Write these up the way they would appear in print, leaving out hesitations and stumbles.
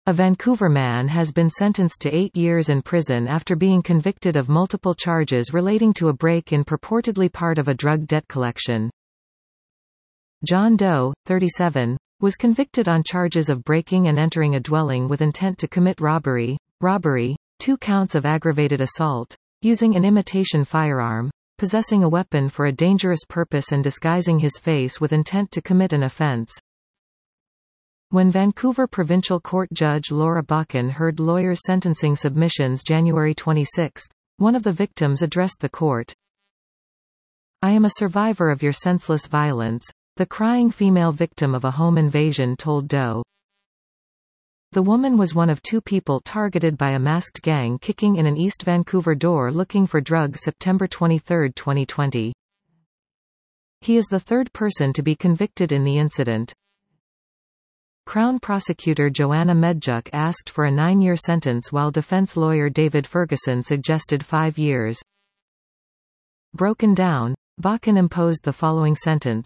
A Vancouver man has been sentenced to 8 years in prison after being convicted of multiple charges relating to a break-in purportedly part of a drug debt collection. John Doe, 37, was convicted on charges of breaking and entering a dwelling with intent to commit robbery, 2 counts of aggravated assault, using an imitation firearm, possessing a weapon for a dangerous purpose and disguising his face with intent to commit an offense. When Vancouver Provincial Court Judge Laura Bakken heard lawyers' sentencing submissions January 26, one of the victims addressed the court. "I am a survivor of your senseless violence," the crying female victim of a home invasion told Doe. The woman was one of 2 people targeted by a masked gang kicking in an East Vancouver door looking for drugs September 23, 2020. He is the 3rd person to be convicted in the incident. Crown Prosecutor Joanna Medjuk asked for a 9-year sentence while defense lawyer David Ferguson suggested 5 years. Broken down, Bakken imposed the following sentence: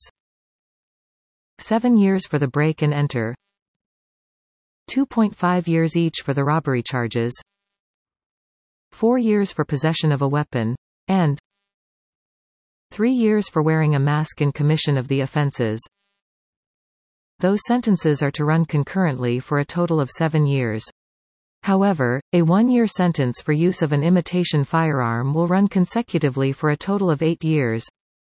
7 years for the break and enter, 2.5 years each for the robbery charges, 4 years for possession of a weapon, and 3 years for wearing a mask in commission of the offenses. Those sentences are to run concurrently for a total of 7 years. However, a 1-year sentence for use of an imitation firearm will run consecutively for a total of 8 years.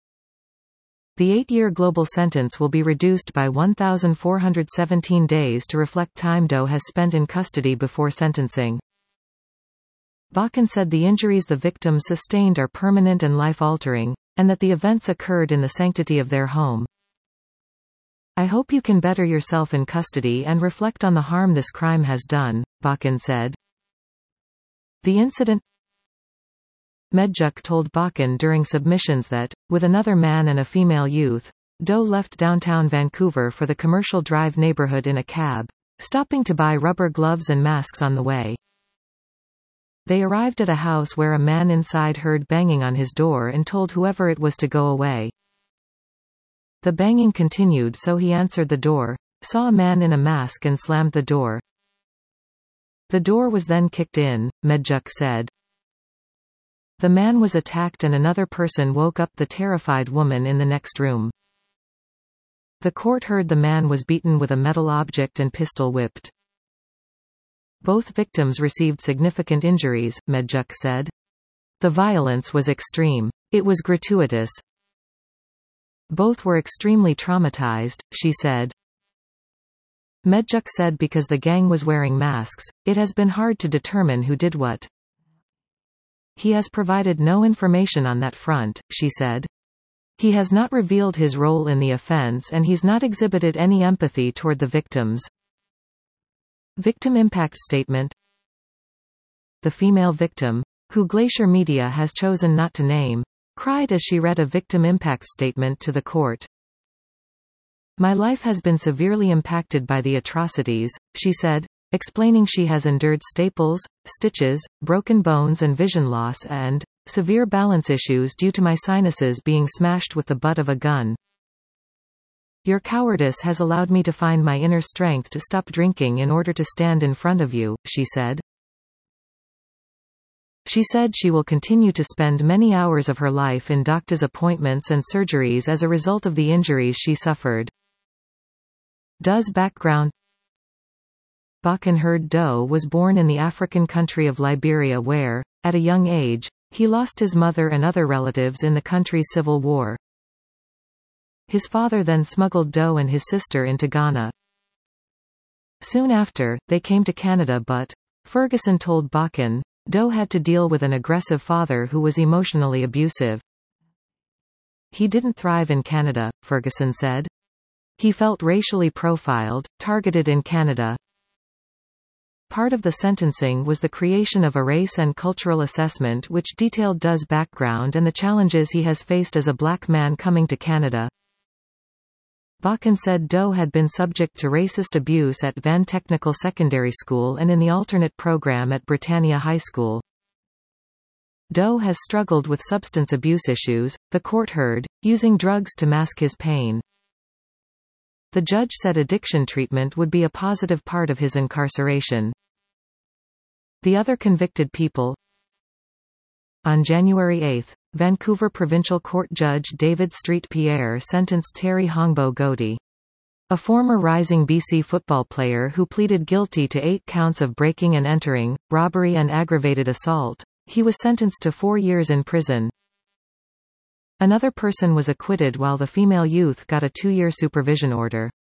The 8-year global sentence will be reduced by 1,417 days to reflect time Doe has spent in custody before sentencing. Bakken said the injuries the victims sustained are permanent and life-altering, and that the events occurred in the sanctity of their home. "I hope you can better yourself in custody and reflect on the harm this crime has done," Bakken said. The incident Medjuk told Bakken during submissions that, with another man and a female youth, Doe left downtown Vancouver for the Commercial Drive neighborhood in a cab, stopping to buy rubber gloves and masks on the way. They arrived at a house where a man inside heard banging on his door and told whoever it was to go away. The banging continued, so he answered the door, saw a man in a mask and slammed the door. The door was then kicked in, Medjuk said. The man was attacked and another person woke up the terrified woman in the next room. The court heard the man was beaten with a metal object and pistol whipped. Both victims received significant injuries, Medjuk said. The violence was extreme. It was gratuitous. Both were extremely traumatized, she said. Medjuk said because the gang was wearing masks, it has been hard to determine who did what. He has provided no information on that front, she said. He has not revealed his role in the offense and he's not exhibited any empathy toward the victims. Victim impact statement. The female victim, who Glacier Media has chosen not to name, cried as she read a victim impact statement to the court. "My life has been severely impacted by the atrocities," she said, explaining she has endured staples, stitches, broken bones and vision loss and severe balance issues due to my sinuses being smashed with the butt of a gun. "Your cowardice has allowed me to find my inner strength to stop drinking in order to stand in front of you," she said. She said she will continue to spend many hours of her life in doctor's appointments and surgeries as a result of the injuries she suffered. Doe's background. Bakken heard Doe was born in the African country of Liberia where, at a young age, he lost his mother and other relatives in the country's civil war. His father then smuggled Doe and his sister into Ghana. Soon after, they came to Canada but, Ferguson told Bakken, Doe had to deal with an aggressive father who was emotionally abusive. He didn't thrive in Canada, Ferguson said. He felt racially profiled, targeted in Canada. Part of the sentencing was the creation of a race and cultural assessment which detailed Doe's background and the challenges he has faced as a black man coming to Canada. Bakken said Doe had been subject to racist abuse at Van Technical Secondary School and in the alternate program at Britannia High School. Doe has struggled with substance abuse issues, the court heard, using drugs to mask his pain. The judge said addiction treatment would be a positive part of his incarceration. The other convicted people. On January 8, Vancouver Provincial Court Judge David Street Pierre sentenced Terry Hongbo Goti, a former Rising BC football player who pleaded guilty to 8 counts of breaking and entering, robbery and aggravated assault. He was sentenced to 4 years in prison. Another person was acquitted while the female youth got a 2-year supervision order.